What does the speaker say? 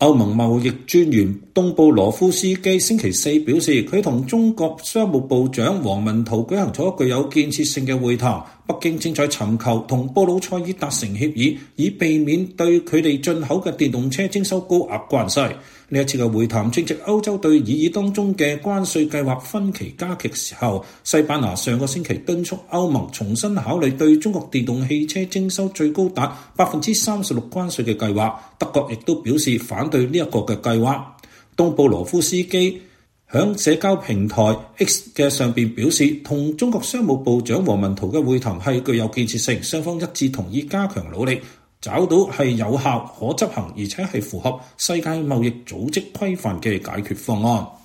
歐盟貿易專員東布羅夫斯基星期四表示，佢同中國商務部長王文濤舉行咗具有建設性嘅會談。北京正在尋求同布魯塞爾達成協議，以避免對佢哋進口嘅電動車徵收高額關稅。呢一次嘅會談正值歐洲對擬議當中嘅關稅計劃分歧加劇時候。西班牙上個星期敦促歐盟重新考慮對中國電動汽車徵收最高達36%關稅嘅計劃。德國亦都表示反對呢一個嘅計劃。東布羅夫斯基響社交平台 X 嘅上邊表示，同中國商務部長王文濤嘅會談係具有建設性，雙方一致同意加強努力，找到係有效、可執行而且係符合世界貿易組織規範嘅解決方案。